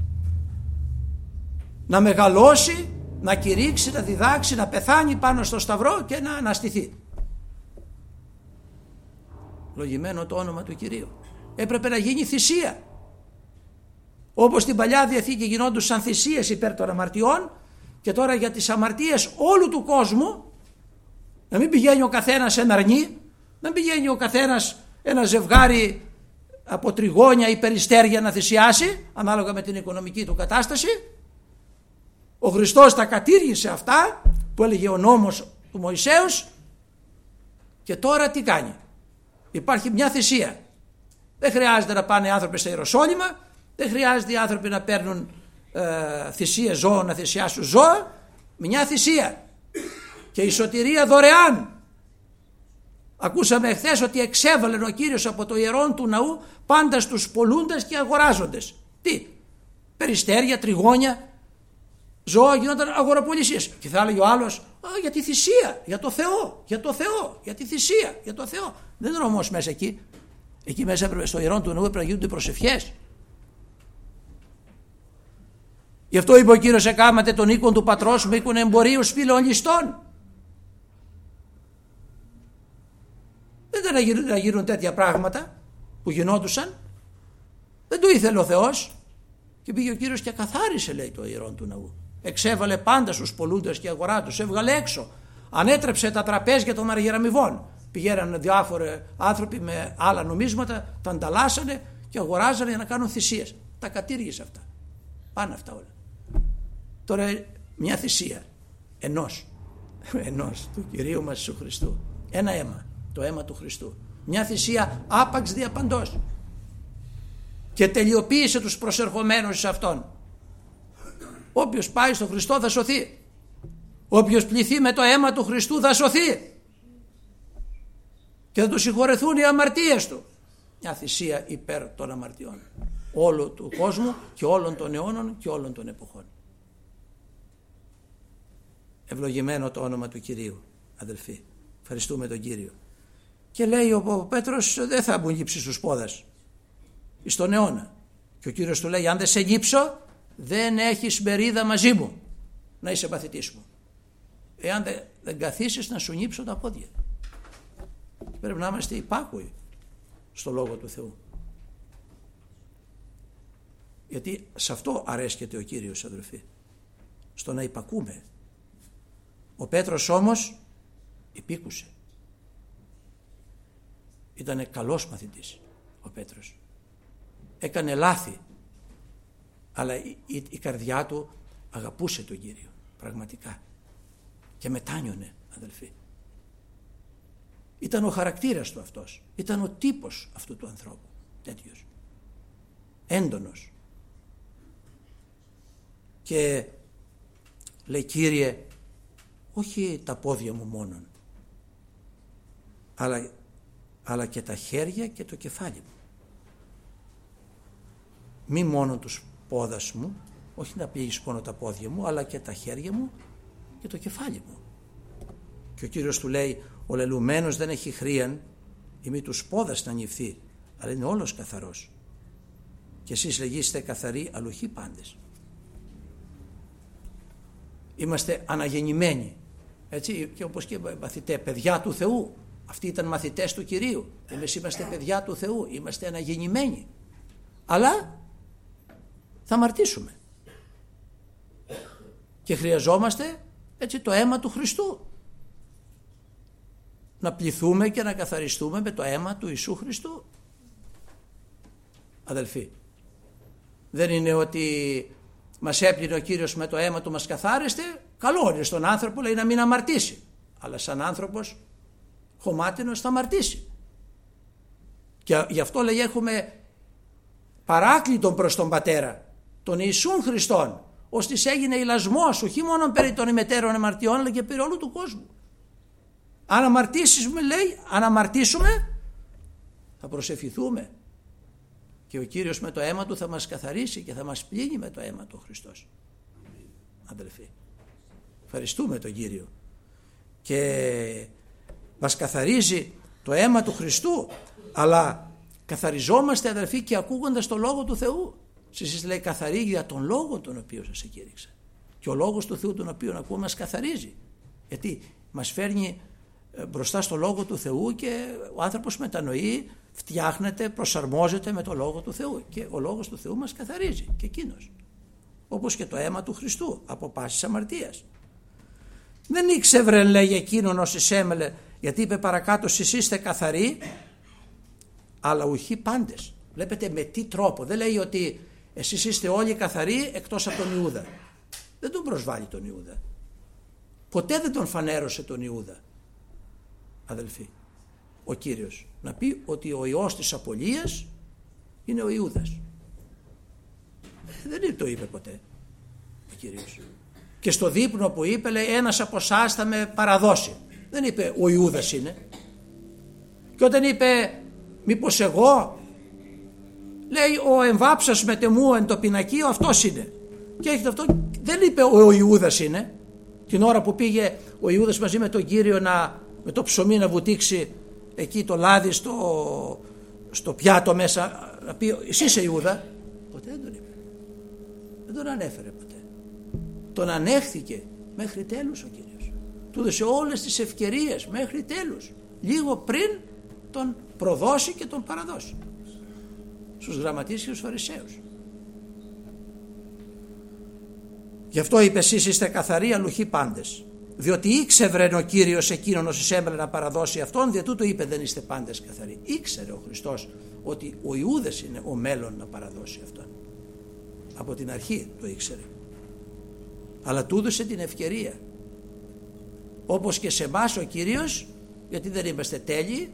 να μεγαλώσει, να κηρύξει, να διδάξει, να πεθάνει πάνω στο σταυρό και να αναστηθεί. Λογημένο το όνομα του Κυρίου. Έπρεπε να γίνει θυσία. Όπως στην Παλιά Διαθήκη γινόντουσαν θυσίες υπέρ των αμαρτιών, και τώρα για τις αμαρτίες όλου του κόσμου, να μην πηγαίνει ο καθένας ένα αρνί, να μην πηγαίνει ο καθένας ένα ζευγάρι από τριγώνια ή περιστέρια να θυσιάσει, ανάλογα με την οικονομική του κατάσταση. Ο Χριστός τα κατήργησε αυτά που έλεγε ο νόμος του Μωυσέως, και τώρα τι κάνει? Υπάρχει μια θυσία. Δεν χρειάζεται να πάνε οι άνθρωποι στα Ιεροσόλυμα, δεν χρειάζεται οι άνθρωποι να παίρνουν θυσίες ζώων, να θυσιάσουν ζώα. Μια θυσία και η σωτηρία δωρεάν. Ακούσαμε εχθές ότι εξέβαλε ο Κύριος από το ιερόν του ναού πάντα στους πωλούντες και αγοράζοντες. Τι? Περιστέρια, τριγώνια, ζώα, γινόταν αγοραπολισίες. Και θα έλεγε ο άλλος, για τη θυσία, για το Θεό, για το Θεό, για τη θυσία, για το Θεό. Δεν είναι όμως μέσα εκεί. Εκεί μέσα έπρεπε, στο ιερόν του ναού έπρεπε να γίνονται προσευχές. Γι' αυτό είπε ο Κύριος, εκάματε τον οίκον του πατρός μου οίκον εμπορίου σπήλαιων ληστών. Δεν ήταν να γίνουν τέτοια πράγματα που γινόντουσαν. Δεν το ήθελε ο Θεός. Και πήγε ο Κύριος και καθάρισε, λέει, το ιερόν του ναού. Εξέβαλε πάντα στους πωλούντες και αγοράτους, έβγαλε έξω. Ανέτρεψε τα τραπέζια των αργυραμιβών. Πηγαίνανε διάφοροι άνθρωποι με άλλα νομίσματα, τα ανταλλάσσανε και αγοράζανε για να κάνουν θυσίες. Τα κατήργησε αυτά. Πάνε αυτά όλα. Τώρα μια θυσία ενός του Κυρίου μας Ιησού Χριστού. Ένα αίμα, το αίμα του Χριστού. Μια θυσία άπαξ διαπαντός. Και τελειοποίησε τους προσερχομένους σε Αυτόν. Όποιος πάει στον Χριστό θα σωθεί. Όποιος πληθεί με το αίμα του Χριστού θα σωθεί. Και θα του συγχωρεθούν οι αμαρτίες του. Μια θυσία υπέρ των αμαρτιών όλου του κόσμου και όλων των αιώνων και όλων των εποχών. Ευλογημένο το όνομα του Κυρίου, αδελφοί. Ευχαριστούμε τον Κύριο. Και λέει ο Πέτρος, δεν θα μου γύψει στους πόδας στον αιώνα. Και ο Κύριος του λέει, αν δεν σε γύψω, δεν έχεις μερίδα μαζί μου να είσαι παθητής μου. Εάν δεν καθίσεις να σου νύψω τα πόδια. Πρέπει να είμαστε υπάκουοι στο Λόγο του Θεού. Γιατί σε αυτό αρέσκεται ο Κύριος, αδελφοί. Στο να υπακούμε. Ο Πέτρος όμως υπήκουσε. Ήτανε καλός μαθητής ο Πέτρος. Έκανε λάθη. Αλλά η καρδιά του αγαπούσε τον Κύριο. Πραγματικά. Και μετάνιωνε, αδελφοί. Ήταν ο χαρακτήρας του αυτός. Ήταν ο τύπος αυτού του ανθρώπου. Τέτοιος. Έντονος. Και λέει, Κύριε, όχι τα πόδια μου μόνον, αλλά και τα χέρια και το κεφάλι μου. Μη μόνο τους πόδας μου, όχι να πήγεις μόνο τα πόδια μου, αλλά και τα χέρια μου και το κεφάλι μου. Και ο Κύριος του λέει, ο λελουμένος δεν έχει χρίαν, ή μη τους πόδας να νυφθεί, αλλά είναι όλος καθαρός. Και εσείς λεγείστε καθαροί, αλλά όχι πάντες. Είμαστε αναγεννημένοι, έτσι, και όπως και μαθητές, παιδιά του Θεού. Αυτοί ήταν μαθητές του Κυρίου. Εμείς είμαστε παιδιά του Θεού, είμαστε αναγεννημένοι. Αλλά θα αμαρτήσουμε. Και χρειαζόμαστε, έτσι, το αίμα του Χριστού. Να πληθούμε και να καθαριστούμε με το αίμα του Ιησού Χριστού. Αδελφοί, δεν είναι ότι μας έπλυνε ο Κύριος με το αίμα του, μας καθάριστε. Καλό είναι στον άνθρωπο, λέει, να μην αμαρτήσει. Αλλά σαν άνθρωπος χωμάτινος θα αμαρτήσει. Και γι' αυτό, λέει, έχουμε παράκλητον προς τον Πατέρα, τον Ιησούν Χριστόν, ώστις έγινε ηλασμός, όχι μόνο περί των ημετέρων αμαρτιών, αλλά και περί όλου του κόσμου. Αν αμαρτήσουμε, λέει, αν αμαρτήσουμε, θα προσευχηθούμε. Και ο Κύριος με το αίμα του θα μας καθαρίσει και θα μας πλύνει με το αίμα του ο Χριστός. Αδελφοί, ευχαριστούμε τον Κύριο. Και μας καθαρίζει το αίμα του Χριστού, αλλά καθαριζόμαστε, αδελφοί, και ακούγοντας το Λόγο του Θεού. Εσείς, λέει, καθαρή για τον Λόγο τον οποίο σας εκήρυξα. Και ο Λόγος του Θεού τον οποίο ακούμε μας καθαρίζει. Γιατί μας φέρνει μπροστά στο Λόγο του Θεού και ο άνθρωπος μετανοεί, φτιάχνεται, προσαρμόζεται με το Λόγο του Θεού. Και ο Λόγος του Θεού μας καθαρίζει και εκείνος. Όπως και το αίμα του Χριστού από πάσης αμαρτίας. Δεν ήξευρε, λέει, εκείνον ως εισέμελε, γιατί είπε παρακάτω, εσείς είστε καθαροί, αλλά ουχή πάντες. Βλέπετε με τι τρόπο. Δεν λέει ότι εσείς είστε όλοι καθαροί εκτός από τον Ιούδα. Δεν τον προσβάλλει τον Ιούδα. Ποτέ δεν τον φανέρωσε τον Ιούδα, αδελφοί, ο Κύριος. Να πει ότι ο ιός της απολίας είναι ο Ιούδας. Δεν το είπε ποτέ ο Κύριος. Και στο δείπνο που είπε, λέει, ένας από εσάς θα με παραδώσει. Δεν είπε ο Ιούδας είναι. Και όταν είπε μήπως εγώ, λέει, ο εμβάψας με τεμού εν το πινακείο, αυτός είναι. Και έχετε αυτό, δεν είπε ο Ιούδας είναι. Την ώρα που πήγε ο Ιούδας μαζί με τον Κύριο με το ψωμί να βουτήξει εκεί το λάδι στο πιάτο μέσα, να πει εσύ είσαι Ιούδα. Ποτέ δεν τον είπε. Δεν τον ανέφερε ποτέ. Τον ανέχθηκε μέχρι τέλους ο Κύριος. Του έδωσε όλες τις ευκαιρίες μέχρι τέλους, λίγο πριν τον προδώσει και τον παραδώσει στους γραμματείς και στους Φαρισαίους. Γι' αυτό είπε, εσείς είστε καθαροί, αλουχοί πάντες. Διότι ήξερε ο Κύριος εκείνον ως εισέμελε να παραδώσει αυτόν, διότι τούτο είπε, δεν είστε πάντες καθαροί. Ήξερε ο Χριστός ότι ο Ιούδας είναι ο μέλλον να παραδώσει αυτόν. Από την αρχή το ήξερε. Αλλά του έδωσε την ευκαιρία. Όπως και σε εμάς ο Κύριος, γιατί δεν είμαστε τέλειοι,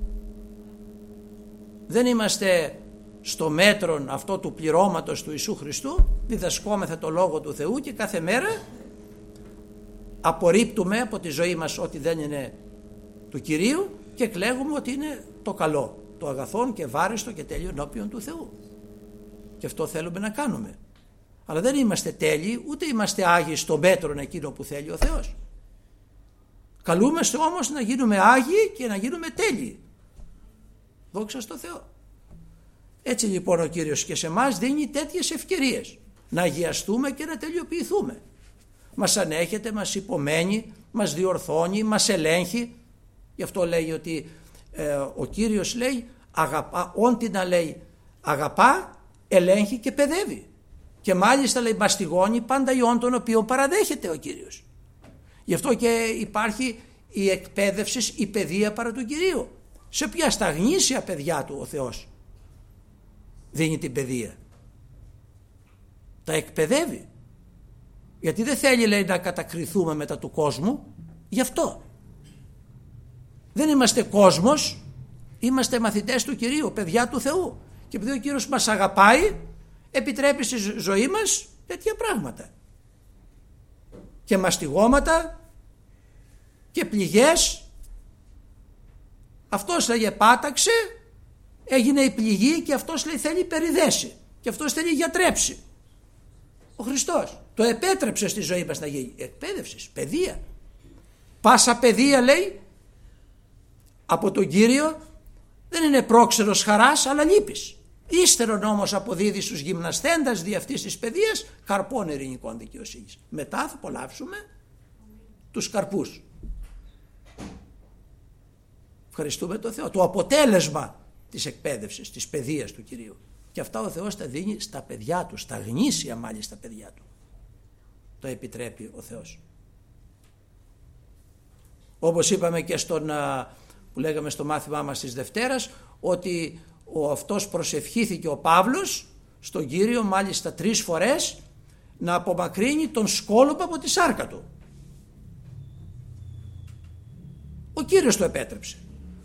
δεν είμαστε στο μέτρον αυτό του πληρώματος του Ιησού Χριστού, διδασκόμεθα το Λόγο του Θεού και κάθε μέρα απορρίπτουμε από τη ζωή μας ό,τι δεν είναι του Κυρίου και κλαίγουμε ότι είναι το καλό, το αγαθόν και βάριστο και τέλειο ενώπιον του Θεού. Και αυτό θέλουμε να κάνουμε. Αλλά δεν είμαστε τέλειοι, ούτε είμαστε άγιοι στο μέτρον εκείνο που θέλει ο Θεός. Καλούμαστε όμως να γίνουμε άγιοι και να γίνουμε τέλειοι. Δόξα στο Θεό. Έτσι λοιπόν ο Κύριος και σε εμάς δίνει τέτοιες ευκαιρίες να αγιαστούμε και να τελειοποιηθούμε. Μας ανέχεται, μας υπομένει, μας διορθώνει, μας ελέγχει. Γι' αυτό λέει ότι ο Κύριος λέει αγαπά, όντι να λέει αγαπά, ελέγχει και παιδεύει. Και μάλιστα λέει μαστιγώνει πάντα ιών τον οποίο παραδέχεται ο Κύριος. Γι' αυτό και υπάρχει η εκπαίδευση, η παιδεία παρά του Κυρίου. Σε ποια στα γνήσια παιδιά του ο Θεός δίνει την παιδεία. Τα εκπαιδεύει. Γιατί δεν θέλει, λέει, να κατακριθούμε μετά του κόσμου. Γι' αυτό. Δεν είμαστε κόσμος, είμαστε μαθητές του Κυρίου, παιδιά του Θεού. Και επειδή ο Κύριος μας αγαπάει, επιτρέπει στη ζωή μας τέτοια πράγματα. Και μαστιγώματα και πληγές. Αυτός λέγε πάταξε, έγινε η πληγή και αυτός λέει θέλει περιδέσει. Και αυτός θέλει γιατρέψει. Ο Χριστός το επέτρεψε στη ζωή μας να γίνει. Εκπαίδευση, παιδεία. Πάσα παιδεία λέει από τον Κύριο Δεν είναι πρόξενος χαράς, αλλά λύπης. Ύστερον όμως αποδίδει στους γυμνασθέντας δι' αυτής της παιδείας καρπών ειρηνικών δικαιοσύνης. Μετά θα απολαύσουμε τους καρπούς. Ευχαριστούμε τον Θεό. Το αποτέλεσμα της εκπαίδευσης, της παιδείας του Κυρίου. Και αυτά ο Θεός τα δίνει στα παιδιά του, στα γνήσια μάλιστα παιδιά του. Το επιτρέπει ο Θεός. Όπως είπαμε και που λέγαμε στο μάθημά μας της Δευτέρας, ότι αυτός προσευχήθηκε ο Παύλος στον Κύριο μάλιστα 3 φορές να απομακρύνει τον σκόλοπο από τη σάρκα του. Ο Κύριος το επέτρεψε.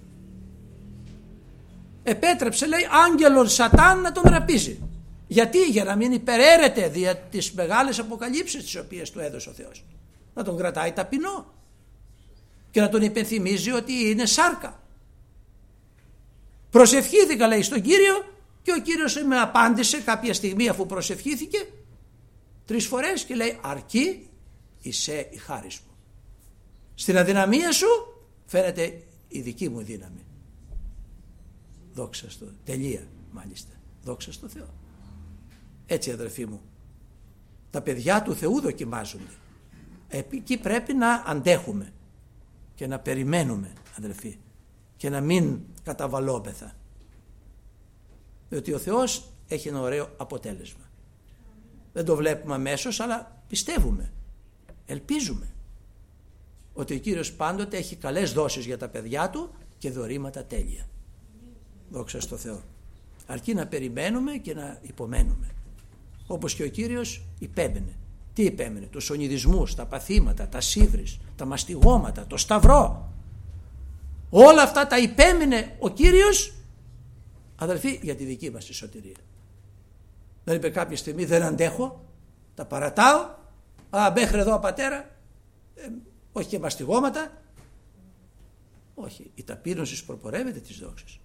Επέτρεψε, λέει, άγγελον Σατάν να τον ραπίζει. Γιατί? Για να μην υπεραίρεται δια τις μεγάλες αποκαλύψεις τις οποίες του έδωσε ο Θεός. Να τον κρατάει ταπεινό και να τον υπενθυμίζει ότι είναι σάρκα. Προσευχήθηκα, λέει, στον Κύριο και ο Κύριος με απάντησε κάποια στιγμή αφού προσευχήθηκε 3 φορές και λέει αρκεί εισέ η χάρις μου. Στην αδυναμία σου φαίνεται η δική μου δύναμη. Δόξα στο τελεία μάλιστα. Δόξα στο Θεό. Έτσι, αδερφοί μου, τα παιδιά του Θεού δοκιμάζονται. Εκεί πρέπει να αντέχουμε και να περιμένουμε, αδερφοί, και να μην καταβαλώμεθα. Διότι ο Θεός έχει ένα ωραίο αποτέλεσμα. Δεν το βλέπουμε αμέσως, αλλά πιστεύουμε, ελπίζουμε ότι ο Κύριος πάντοτε έχει καλές δόσεις για τα παιδιά του και δωρήματα τέλεια. Δόξα στο Θεό. Αρκεί να περιμένουμε και να υπομένουμε. Όπως και ο Κύριος υπέμενε. Τι υπέμενε? Τους ονειδισμούς, τα παθήματα, τα σύβρις, τα μαστιγώματα, το σταυρό. Όλα αυτά τα υπέμενε ο Κύριος, αδελφοί, για τη δική μας τη σωτηρία. Δεν είπε κάποια στιγμή δεν αντέχω, τα παρατάω, μέχρι εδώ πατέρα, όχι και μαστιγώματα. Όχι, η ταπείνωση προπορεύεται της δόξης.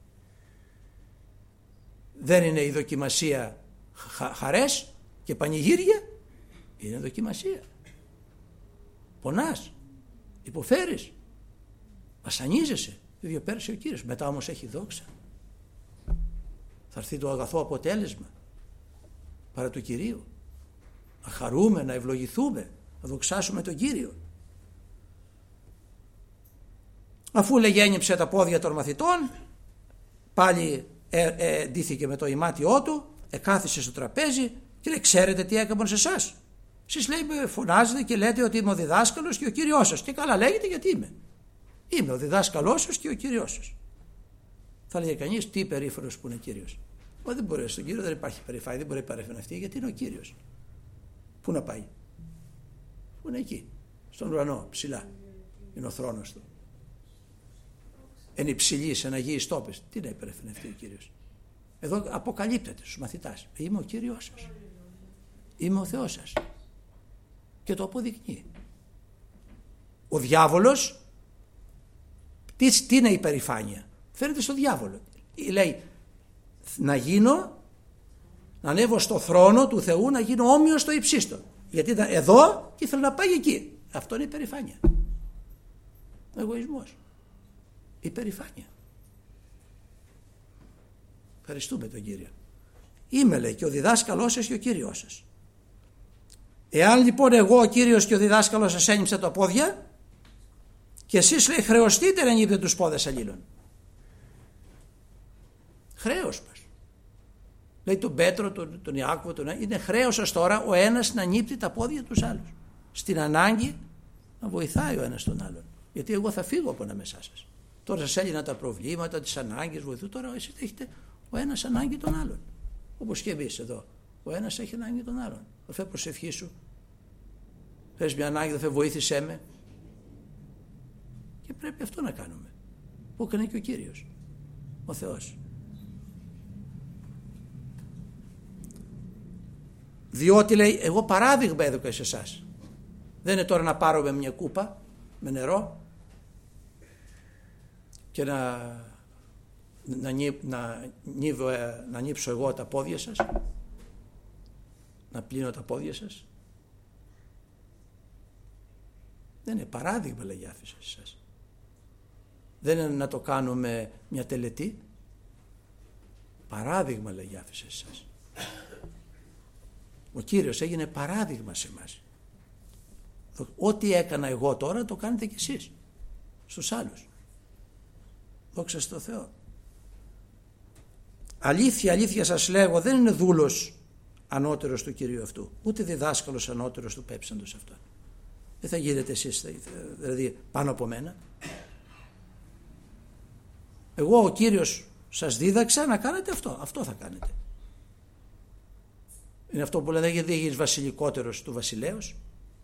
Δεν είναι η δοκιμασία χαρές και πανηγύρια, είναι δοκιμασία. Πονάς, υποφέρεις, βασανίζεσαι, το ίδιο πέρασε ο Κύριος. Μετά όμως έχει δόξα. Θα έρθει το αγαθό αποτέλεσμα παρά του Κυρίου. Να χαρούμε, να ευλογηθούμε, να δοξάσουμε τον Κύριο. Αφού λεγέννηψε τα πόδια των μαθητών, πάλι ντύθηκε με το ημάτιό του, εκάθισε στο τραπέζι και λέει, ξέρετε τι έκαναν σε εσάς? Εσείς, λέει, φωνάζετε και λέτε ότι είμαι ο διδάσκαλος και ο Κύριός σας. Και καλά λέγεται, γιατί είμαι. Είμαι ο διδάσκαλός σας και ο Κύριός σας. Θα λέγε κανείς, τι περήφανος που είναι Κύριος. Μα δεν μπορεί, στον Κύριο δεν υπάρχει περηφάνεια, δεν μπορεί να παρεφανευτεί, γιατί είναι ο Κύριος. Πού να πάει? Πού είναι εκεί, στον ουρανό, ψηλά. Είναι ο θρόνος του. Εν υψηλής, εν αγίης τόπες. Τι να υπερεφανευτεί ο Κύριος? Εδώ αποκαλύπτεται στους μαθητάς. Είμαι ο Κύριος σας. Είμαι ο Θεός σας. Και το αποδεικνύει. Ο διάβολος, τι είναι η υπερηφάνεια? Φέρεται στο διάβολο. Λέει, να ανέβω στο θρόνο του Θεού, να γίνω όμοιος στο υψίστο. Γιατί ήταν εδώ και ήθελε να πάει εκεί. Αυτό είναι υπερηφάνεια. Εγωισμός. Υπερηφάνεια. Ευχαριστούμε τον Κύριο. Είμαι, λέει, και ο διδάσκαλός σας και ο Κύριος σας. Εάν λοιπόν εγώ ο Κύριος και ο διδάσκαλος σας ένιψε τα πόδια, και εσείς, λέει, χρεωστείτε να νύπτε τους πόδες αλλήλων. Χρέος μας. Λέει τον Πέτρο, τον Ιάκωβο, είναι χρέος σας τώρα ο ένας να νύπτει τα πόδια τους άλλους. Στην ανάγκη να βοηθάει ο ένας τον άλλον. Γιατί εγώ θα φύγω από ανάμεσά σας. Τώρα σας έλυνα τα προβλήματα, τις ανάγκες, βοηθού. Τώρα εσείς έχετε ο ένας ανάγκη τον άλλον. Όπως και εμείς εδώ. Ο ένας έχει ανάγκη τον άλλον. Θα φέρει προσευχή σου. Θες μια ανάγκη, θα φέρει βοήθησέ με. Και πρέπει αυτό να κάνουμε. Που έκανε και ο Κύριος, ο Θεός. Διότι, λέει, εγώ παράδειγμα έδωκα σε εσάς. Δεν είναι τώρα να πάρω με μια κούπα με νερό και να νύψω εγώ τα πόδια σας, να πλύνω τα πόδια σας. Δεν είναι παράδειγμα, λέγει, άφησα σε εσάς. Δεν είναι να το κάνουμε μια τελετή. Παράδειγμα, λέγει, άφησε εσάς. Ο Κύριος έγινε παράδειγμα σε εμάς. Ό,τι έκανα εγώ τώρα το κάνετε κι εσείς στους άλλους. Δόξα στο Θεό. Αλήθεια, αλήθεια σας λέγω, δεν είναι δούλος ανώτερος του Κυρίου αυτού, ούτε διδάσκαλος ανώτερος του πέψαντος αυτόν. Δεν θα γίνετε εσείς δηλαδή πάνω από μένα. Εγώ ο Κύριος σας δίδαξα να κάνετε αυτό. Αυτό θα κάνετε. Είναι αυτό που λένε, γιατί γίνεις βασιλικότερος του βασιλέως.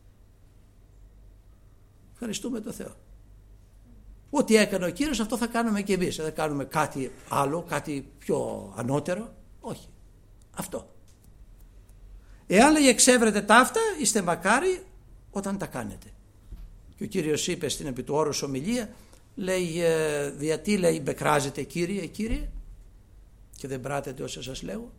Ευχαριστούμε τον Θεό. Ό,τι έκανε ο Κύριος, αυτό θα κάνουμε και εμείς. Δεν θα κάνουμε κάτι άλλο, κάτι πιο ανώτερο. Όχι. Αυτό. Εάν, λέει, εξέβρετε ταύτα, είστε μακάρι όταν τα κάνετε. Και ο Κύριος είπε στην επί του όρους ομιλία, λέει, γιατί, λέει, μπεκράζετε Κύριε, Κύριε, και δεν πράτετε όσα σας λέγω.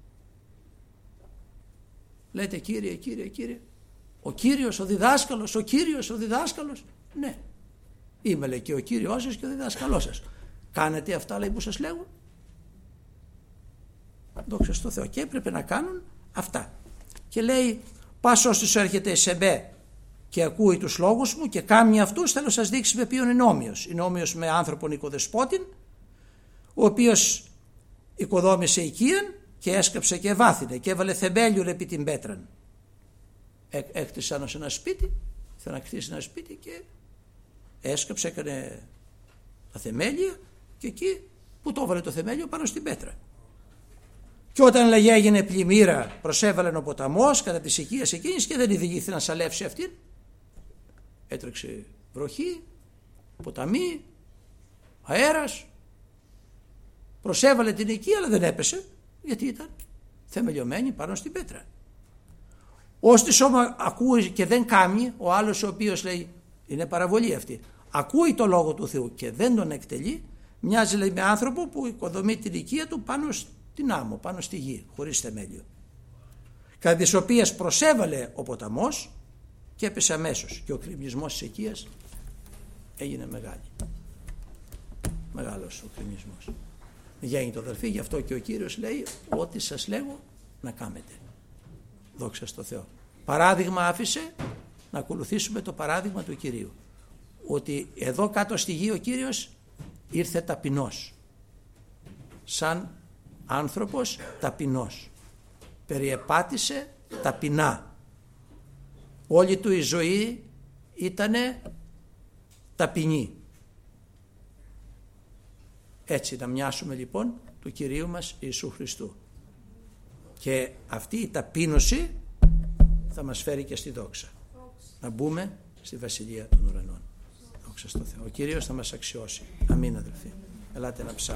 Λέτε Κύριε, Κύριε, Κύριε. Ο Κύριος, ο διδάσκαλος, ο Κύριος, ο διδάσκαλος. Ναι. Είμαι, λέει, και ο Κύριος σας και ο διδάσκαλός σας. Κάνετε αυτά, λέει, που σας λέγω. Δόξα στο Θεό. Και έπρεπε να κάνουν αυτά. Και λέει, πας όσους έρχεται σε με και ακούει τους λόγους μου και κάμνει αυτούς, θέλω να σας δείξει με ποιον είναι όμοιος. Είναι όμοιος με άνθρωπον οικοδεσπότην, ο οποίος οικοδόμησε οικίαν και έσκαψε και βάθινε και έβαλε θεμέλιον επί την πέτραν. Έκτισε πάνω σε ένα σπίτι, ήθελε να κτίσει ένα σπίτι και έσκαψε, έκανε τα θεμέλια και εκεί που το έβαλε το θεμέλιο, πάνω στην πέτρα. Και όταν, λέγει, έγινε πλημμύρα, προσέβαλε ο ποταμός κατά της οικίας εκείνης και δεν ειδηγήθηκε να σαλεύσει αυτήν. Έτρεξε βροχή, ποταμί, αέρας, προσέβαλε την οικία, αλλά δεν έπεσε, γιατί ήταν θεμελιωμένη πάνω στην πέτρα. Ώστις όμως ακούει και δεν κάμει, ο άλλος ο οποίος, λέει, είναι παραβολή αυτή, ακούει το λόγο του Θεού και δεν τον εκτελεί, μοιάζει, λέει, με άνθρωπο που οικοδομεί την οικία του πάνω στην άμμο, πάνω στη γη, χωρίς θεμέλιο, κατά τις οποίες προσέβαλε ο ποταμός και έπεσε αμέσως και ο κρημνισμός της οικίας έγινε μεγάλος ο κρημνισμός. Γέννη το αδελφοί, γι' αυτό και ο Κύριος λέει, ό,τι σας λέγω να κάνετε. Δόξα στο Θεό. Παράδειγμα άφησε, να ακολουθήσουμε το παράδειγμα του Κυρίου, ότι εδώ κάτω στη γη ο Κύριος ήρθε ταπεινός, σαν άνθρωπος ταπεινός, περιεπάτησε ταπεινά, όλη του η ζωή ήτανε ταπεινή. Έτσι να μοιάσουμε λοιπόν του Κυρίου μας Ιησού Χριστού, και αυτή η ταπείνωση θα μας φέρει και στη δόξα, να μπούμε στη Βασιλεία των Ουρανών. Δόξα στο Θεό. Ο Κύριος θα μας αξιώσει. Αμήν, αδελφοί. Ελάτε να ψάχνουμε.